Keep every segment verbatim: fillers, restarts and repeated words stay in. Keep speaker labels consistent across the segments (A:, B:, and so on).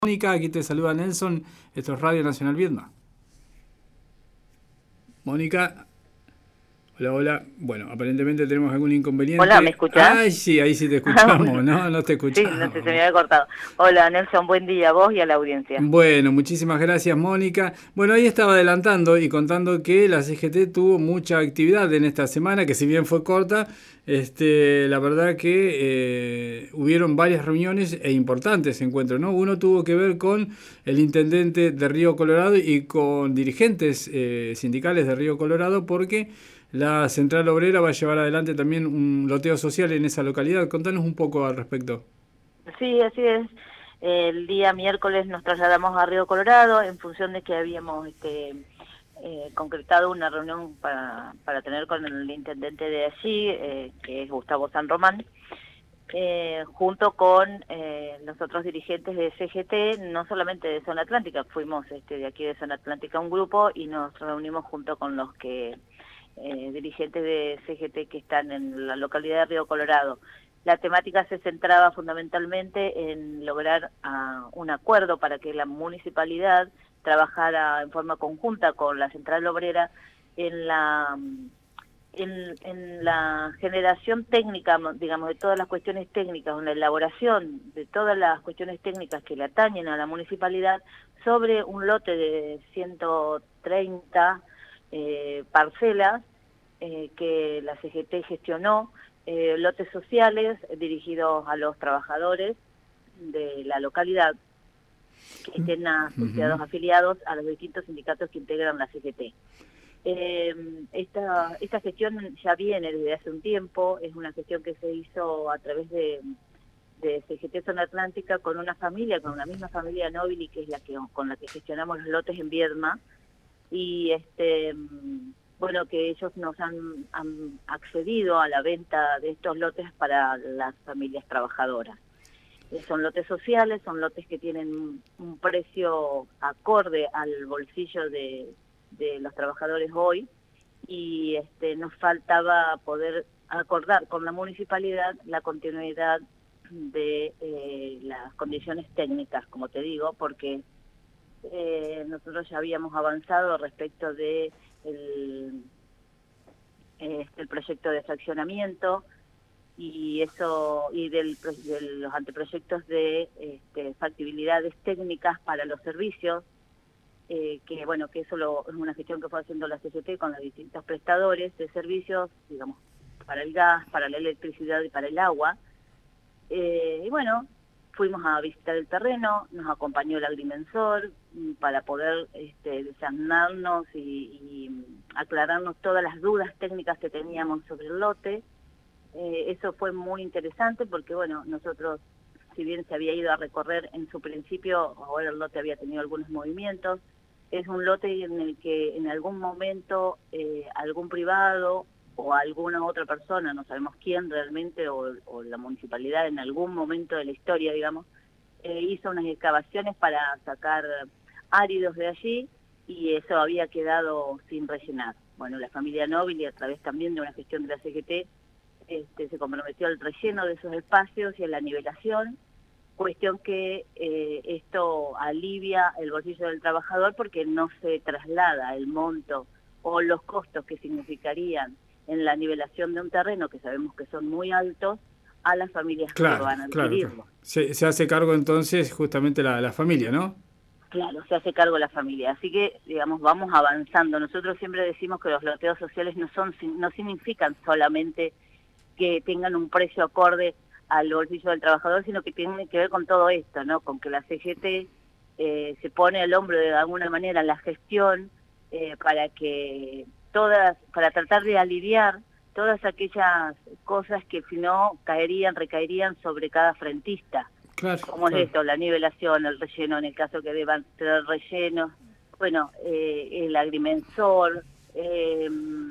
A: Mónica, aquí te saluda Nelson, esto es Radio Nacional Viedma. Mónica, hola, hola. Bueno, aparentemente tenemos algún inconveniente.
B: Hola, ¿me escuchás?
A: Ay, sí, ahí sí te escuchamos,
B: Bueno,
A: ¿no? No te
B: sí,
A: escuchamos.
B: no sé, se me había cortado. Hola, Nelson, buen día a vos y a la audiencia.
A: Bueno, muchísimas gracias, Mónica. Bueno, ahí estaba adelantando y contando que la C G T tuvo mucha actividad en esta semana, que si bien fue corta, este, la verdad que eh, hubieron varias reuniones e importantes encuentros, ¿no? Uno tuvo que ver con el intendente de Río Colorado y con dirigentes eh, sindicales de Río Colorado, porque la Central Obrera va a llevar adelante también un loteo social en esa localidad. Contanos un poco al respecto.
B: Sí, así es. El día miércoles nos trasladamos a Río Colorado en función de que habíamos este, eh, concretado una reunión para, para tener con el intendente de allí, eh, que es Gustavo San Román, eh, junto con eh, los otros dirigentes de C G T, no solamente de Zona Atlántica, fuimos este, de aquí de Zona Atlántica un grupo y nos reunimos junto con los que eh, dirigentes de C G T que están en la localidad de Río Colorado. La temática se centraba fundamentalmente en lograr uh, un acuerdo para que la municipalidad trabajara en forma conjunta con la Central Obrera en la en, en la generación técnica, digamos, de todas las cuestiones técnicas, en la elaboración de todas las cuestiones técnicas que le atañen a la municipalidad sobre un lote de ciento treinta eh, parcelas eh, que la C G T gestionó, eh, lotes sociales dirigidos a los trabajadores de la localidad que estén asociados, uh-huh. afiliados a los distintos sindicatos que integran la C G T. Eh, esta, esta gestión ya viene desde hace un tiempo, es una gestión que se hizo a través de, de C G T Zona Atlántica con una familia, con una misma familia Nobili, que es la que con la que gestionamos los lotes en Viedma, y este bueno, que ellos nos han, han accedido a la venta de estos lotes para las familias trabajadoras. Eh, son lotes sociales, son lotes que tienen un precio acorde al bolsillo de de los trabajadores hoy, y este nos faltaba poder acordar con la municipalidad la continuidad de eh, las condiciones técnicas, como te digo, porque eh, nosotros ya habíamos avanzado respecto de el, este, el proyecto de fraccionamiento y eso y del, de los anteproyectos de este, factibilidades técnicas para los servicios. Eh, que bueno, que eso lo, es una gestión que fue haciendo la C G T con los distintos prestadores de servicios, digamos, para el gas, para la electricidad y para el agua. Eh, y bueno, fuimos a visitar el terreno, nos acompañó el agrimensor para poder este, desasnarnos y, y aclararnos todas las dudas técnicas que teníamos sobre el lote. Eh, eso fue muy interesante porque, bueno, nosotros, si bien se había ido a recorrer en su principio, ahora el lote había tenido algunos movimientos. Es un lote en el que en algún momento eh, algún privado o alguna otra persona, no sabemos quién realmente, o, o la municipalidad en algún momento de la historia, digamos, eh, hizo unas excavaciones para sacar áridos de allí y eso había quedado sin rellenar. Bueno, la familia Nobili, a través también de una gestión de la C G T, este, se comprometió al relleno de esos espacios y a la nivelación, cuestión que eh, esto alivia el bolsillo del trabajador porque no se traslada el monto o los costos que significarían en la nivelación de un terreno, que sabemos que son muy altos, a las familias
A: claro,
B: que van a adquirirlo.
A: Claro, claro. Se, se hace cargo entonces justamente la, la familia, ¿no?
B: Claro, se hace cargo la familia. Así que, digamos, vamos avanzando. Nosotros siempre decimos que los loteos sociales no son no significan solamente que tengan un precio acorde al bolsillo del trabajador, sino que tiene que ver con todo esto, ¿no? Con que la C G T eh, se pone al hombro de alguna manera la gestión eh, para que todas, para tratar de aliviar todas aquellas cosas que si no caerían, recaerían sobre cada frentista.
A: Claro,
B: como
A: claro.
B: es esto, la nivelación, el relleno, en el caso que deban tener rellenos, bueno, eh, el agrimensor, eh,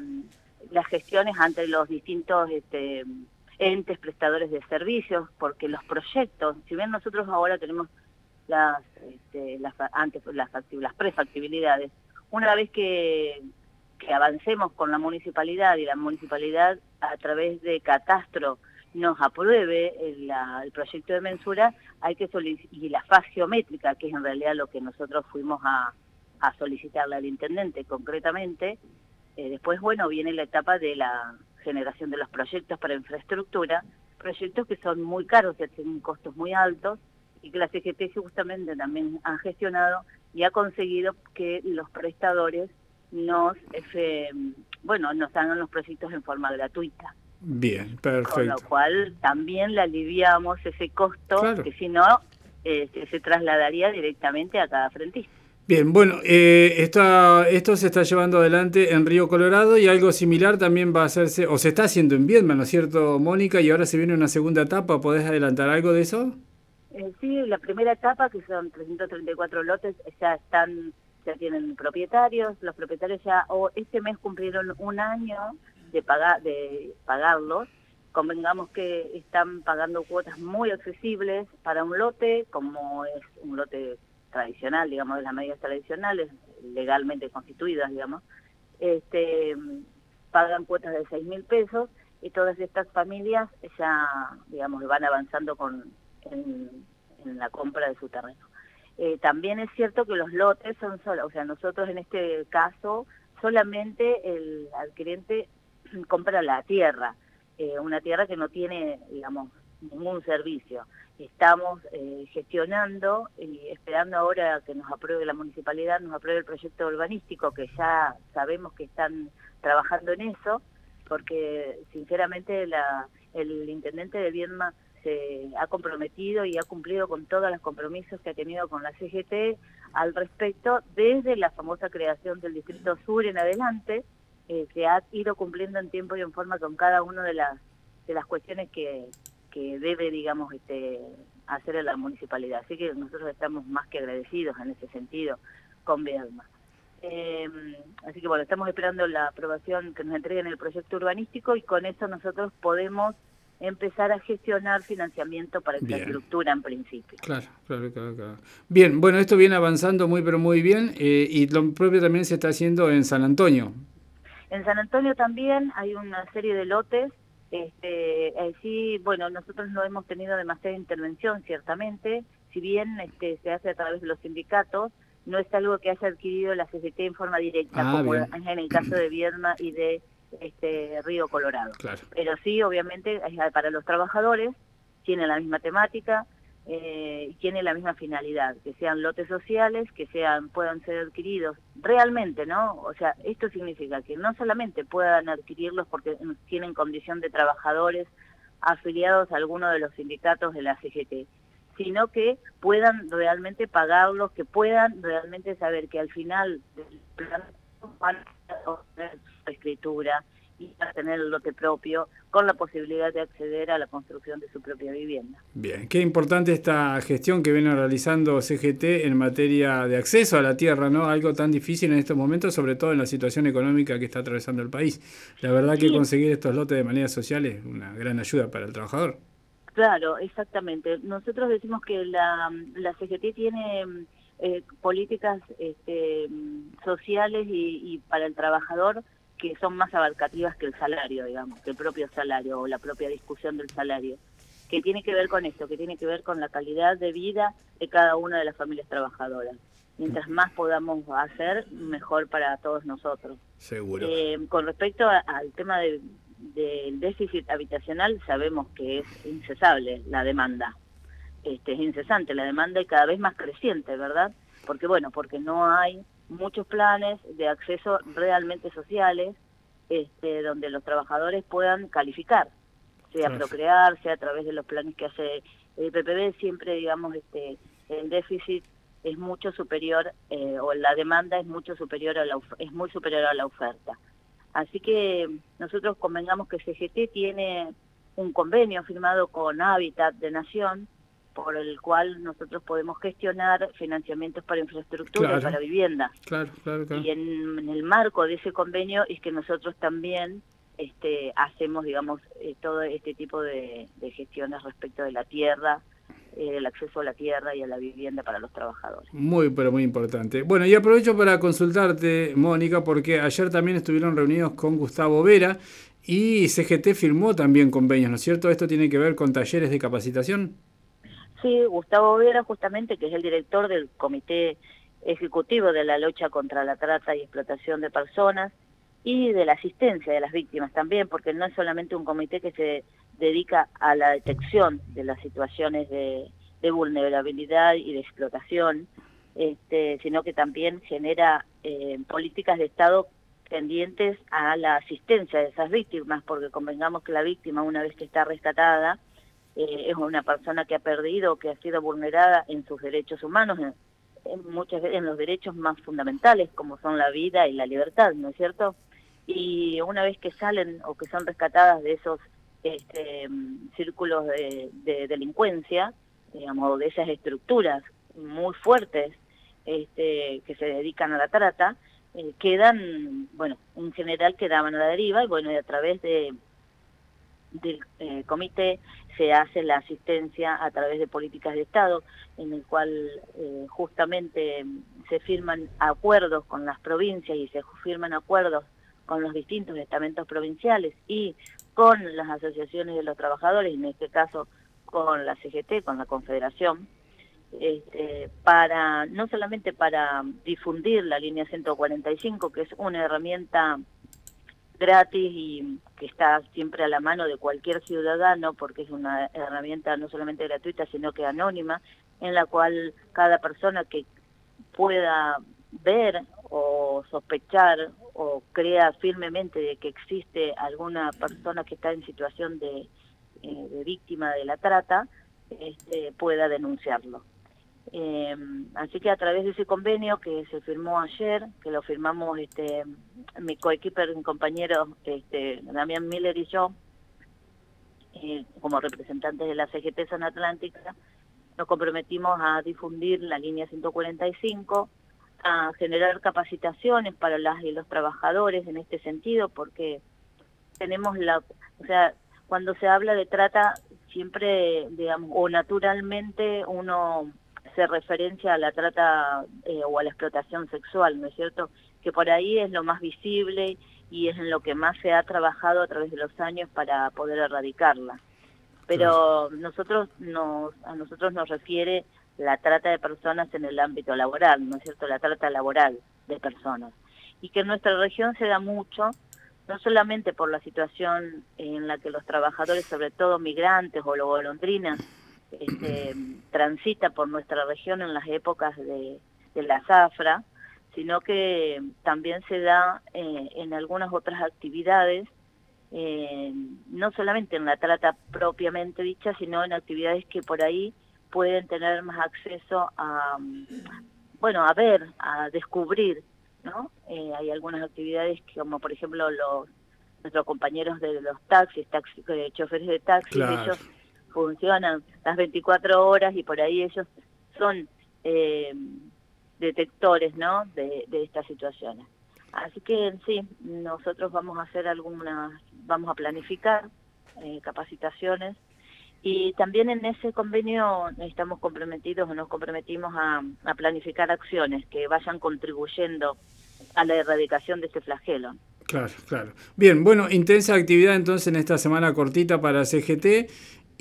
B: las gestiones ante los distintos este, entes prestadores de servicios, porque los proyectos, si bien nosotros ahora tenemos las este, las antes las, las prefactibilidades, una vez que, que avancemos con la municipalidad y la municipalidad a través de catastro nos apruebe el, la, el proyecto de mensura, hay que solic- y la faz geométrica, que es en realidad lo que nosotros fuimos a, a solicitarle al intendente concretamente. Eh, después, bueno, viene la etapa de la generación de los proyectos para infraestructura, proyectos que son muy caros, que tienen costos muy altos, y que la C G T justamente también ha gestionado y ha conseguido que los prestadores nos, eh, bueno, nos hagan los proyectos en forma gratuita.
A: Bien, perfecto.
B: Con lo cual también le aliviamos ese costo,
A: claro.
B: que si no, eh, se, se trasladaría directamente a cada frentista.
A: Bien, bueno, eh, esta, esto se está llevando adelante en Río Colorado y algo similar también va a hacerse, o se está haciendo en Viedma, ¿no es cierto, Mónica? Y ahora se viene una segunda etapa, ¿podés adelantar algo de eso?
B: Eh, sí, la primera etapa, que son trescientos treinta y cuatro lotes, ya están, ya tienen propietarios, los propietarios ya o este mes cumplieron un año de pagar, de pagarlos. Convengamos que están pagando cuotas muy accesibles para un lote, como es un lote tradicional, digamos, de las medidas tradicionales, legalmente constituidas, digamos. Este, pagan cuotas de seis mil pesos y todas estas familias ya, digamos, van avanzando con en, en la compra de su terreno. Eh, también es cierto que los lotes son solo, o sea, nosotros en este caso solamente el adquirente compra la tierra, eh, una tierra que no tiene, digamos, ningún servicio. Estamos eh, gestionando y esperando ahora que nos apruebe la municipalidad, nos apruebe el proyecto urbanístico, que ya sabemos que están trabajando en eso, porque sinceramente la, el intendente de Viedma se ha comprometido y ha cumplido con todos los compromisos que ha tenido con la C G T al respecto, desde la famosa creación del Distrito Sur en adelante, eh, que ha ido cumpliendo en tiempo y en forma con cada una de las de las cuestiones que, que debe, digamos, este, hacer a la municipalidad. Así que nosotros estamos más que agradecidos en ese sentido con Viedma. Eh, así que bueno, estamos esperando la aprobación que nos entreguen el proyecto urbanístico y con eso nosotros podemos empezar a gestionar financiamiento para infraestructura en principio.
A: Claro, claro, claro, claro. Bien, bueno, esto viene avanzando muy pero muy bien eh, y lo propio también se está haciendo en San Antonio.
B: En San Antonio también hay una serie de lotes. Este, eh, sí, bueno, nosotros no hemos tenido demasiada intervención, ciertamente, si bien este, se hace a través de los sindicatos, no es algo que haya adquirido la C G T en forma directa, ah, como bien. En el caso de Viedma y de este Río Colorado.
A: Claro.
B: Pero sí, obviamente, para los trabajadores tiene la misma temática eh, y tiene la misma finalidad, que sean lotes sociales, que sean puedan ser adquiridos realmente, ¿no? O sea, esto significa que no solamente puedan adquirirlos porque tienen condición de trabajadores afiliados a alguno de los sindicatos de la C G T, sino que puedan realmente pagarlos, que puedan realmente saber que al final del plan van a tener su escritura y a tener el lote propio con la posibilidad de acceder a la construcción de su propia vivienda.
A: Bien, qué importante esta gestión que viene realizando C G T en materia de acceso a la tierra, ¿no? Algo tan difícil en estos momentos, sobre todo en la situación económica que está atravesando el país. La verdad sí. que conseguir estos lotes de manera social es una gran ayuda para el trabajador.
B: Claro, exactamente. Nosotros decimos que la, la C G T tiene eh, políticas este, sociales y, y para el trabajador que son más abarcativas que el salario, digamos, que el propio salario o la propia discusión del salario, que tiene que ver con esto, que tiene que ver con la calidad de vida de cada una de las familias trabajadoras. Mientras más podamos hacer, mejor para todos nosotros.
A: Seguro.
B: Eh, con respecto a, al tema de, del déficit habitacional, sabemos que es incesable la demanda. Este, es incesante la demanda y cada vez más creciente, ¿verdad? Porque bueno, porque no hay muchos planes de acceso realmente sociales, este, donde los trabajadores puedan calificar, sea claro. procrear, sea a través de los planes que hace el P P B, siempre digamos este el déficit es mucho superior eh, o la demanda es mucho superior a la es muy superior a la oferta. Así que nosotros convengamos que C G T tiene un convenio firmado con Hábitat de Nación, por el cual nosotros podemos gestionar financiamientos para infraestructura claro. y para vivienda.
A: Claro, claro, claro.
B: Y en, en el marco de ese convenio es que nosotros también este, hacemos, digamos, eh, todo este tipo de, de gestiones respecto de la tierra, eh, el acceso a la tierra y a la vivienda para los trabajadores.
A: Muy, pero muy importante. Bueno, y aprovecho para consultarte, Mónica, porque ayer también estuvieron reunidos con Gustavo Vera y C G T firmó también convenios, ¿no es cierto? ¿Esto tiene que ver con talleres de capacitación?
B: Sí, Gustavo Vera, justamente, que es el director del Comité Ejecutivo de la Lucha contra la Trata y Explotación de Personas y de la asistencia de las víctimas también, porque no es solamente un comité que se dedica a la detección de las situaciones de, de vulnerabilidad y de explotación, este, sino que también genera eh, políticas de Estado tendientes a la asistencia de esas víctimas, porque convengamos que la víctima, una vez que está rescatada, eh, es una persona que ha perdido, que ha sido vulnerada en sus derechos humanos, en, en muchas veces en los derechos más fundamentales, como son la vida y la libertad, ¿no es cierto? Y una vez que salen o que son rescatadas de esos este, círculos de, de delincuencia, digamos, de esas estructuras muy fuertes este, que se dedican a la trata, eh, quedan, bueno, en general quedaban a la deriva, y bueno, y a través de del eh, comité se hace la asistencia a través de políticas de Estado, en el cual eh, justamente se firman acuerdos con las provincias y se firman acuerdos con los distintos estamentos provinciales y con las asociaciones de los trabajadores, en este caso con la C G T, con la Confederación, este, para no solamente para difundir la línea ciento cuarenta y cinco, que es una herramienta gratis y que está siempre a la mano de cualquier ciudadano, porque es una herramienta no solamente gratuita, sino que anónima, en la cual cada persona que pueda ver o sospechar o crea firmemente de que existe alguna persona que está en situación de, eh, de víctima de la trata, este, pueda denunciarlo. Eh, así que a través de ese convenio que se firmó ayer, que lo firmamos este, mi coequiper, mi compañero este, Damián Miller y yo, eh, como representantes de la C G T Zona Atlántica, nos comprometimos a difundir la línea ciento cuarenta y cinco, a generar capacitaciones para las y los trabajadores en este sentido, porque tenemos la, o sea, cuando se habla de trata, siempre, digamos, o naturalmente uno se referencia a la trata eh, o a la explotación sexual, ¿no es cierto? Que por ahí es lo más visible y es en lo que más se ha trabajado a través de los años para poder erradicarla. Pero nosotros nos, a nosotros nos refiere la trata de personas en el ámbito laboral, ¿no es cierto? La trata laboral de personas. Y que en nuestra región se da mucho, no solamente por la situación en la que los trabajadores, sobre todo migrantes o golondrinas, este, transita por nuestra región en las épocas de, de la zafra, sino que también se da eh, en algunas otras actividades, eh, no solamente en la trata propiamente dicha, sino en actividades que por ahí pueden tener más acceso a, bueno, a ver, a descubrir, ¿no? Eh, hay algunas actividades que, como por ejemplo los nuestros compañeros de los taxis, taxi, eh, choferes de taxis,
A: Claro.
B: ellos funcionan las veinticuatro horas y por ahí ellos son eh, detectores, ¿no?, de, de estas situaciones. Así que sí, nosotros vamos a hacer algunas, vamos a planificar eh, capacitaciones, y también en ese convenio estamos comprometidos o nos comprometimos a, a planificar acciones que vayan contribuyendo a la erradicación de este flagelo.
A: Claro, claro. Bien, bueno, intensa actividad entonces en esta semana cortita para C G T,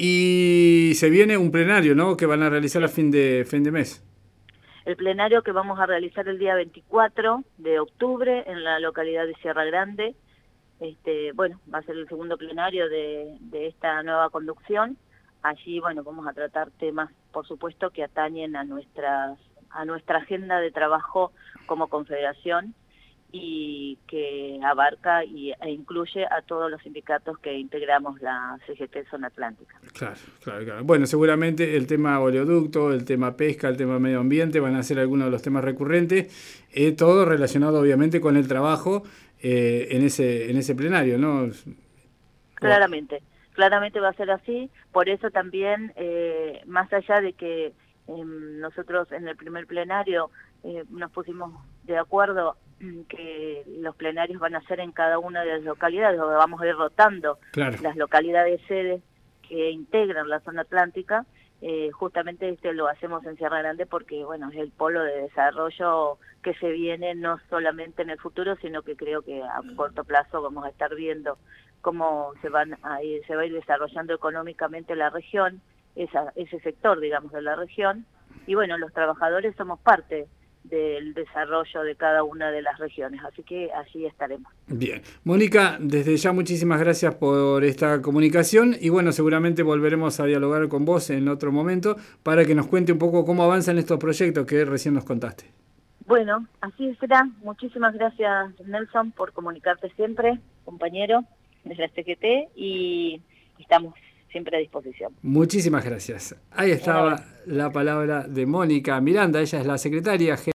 A: y se viene un plenario, ¿no?, que van a realizar a fin de, fin de mes.
B: El plenario que vamos a realizar el día veinticuatro de octubre en la localidad de Sierra Grande, este, bueno, va a ser el segundo plenario de, de esta nueva conducción. Allí, bueno, vamos a tratar temas, por supuesto, que atañen a nuestras, a nuestra agenda de trabajo como confederación, y que abarca y, e incluye a todos los sindicatos que integramos la C G T Zona Atlántica.
A: Claro, claro, claro. Bueno, seguramente el tema oleoducto, el tema pesca, el tema medio ambiente van a ser algunos de los temas recurrentes, eh, todo relacionado obviamente con el trabajo eh, en ese en ese plenario, ¿no?
B: Claramente, claramente va a ser así, por eso también, eh, más allá de que eh, nosotros en el primer plenario eh, nos pusimos de acuerdo que los plenarios van a ser en cada una de las localidades, donde vamos a ir rotando
A: claro.
B: las localidades sedes que integran la zona atlántica. Eh, justamente este lo hacemos en Sierra Grande porque, bueno, es el polo de desarrollo que se viene no solamente en el futuro, sino que creo que a corto plazo vamos a estar viendo cómo se van a ir, se va a ir desarrollando económicamente la región, esa, ese sector, digamos, de la región. Y bueno, los trabajadores somos parte del desarrollo de cada una de las regiones, así que allí estaremos.
A: Bien. Mónica, desde ya muchísimas gracias por esta comunicación y bueno, seguramente volveremos a dialogar con vos en otro momento para que nos cuente un poco cómo avanzan estos proyectos que recién nos contaste.
B: Bueno, así será. Muchísimas gracias, Nelson, por comunicarte siempre, compañero, desde la C G T, y estamos siempre a disposición.
A: Muchísimas gracias. Ahí estaba la palabra de Mónica Miranda, ella es la secretaria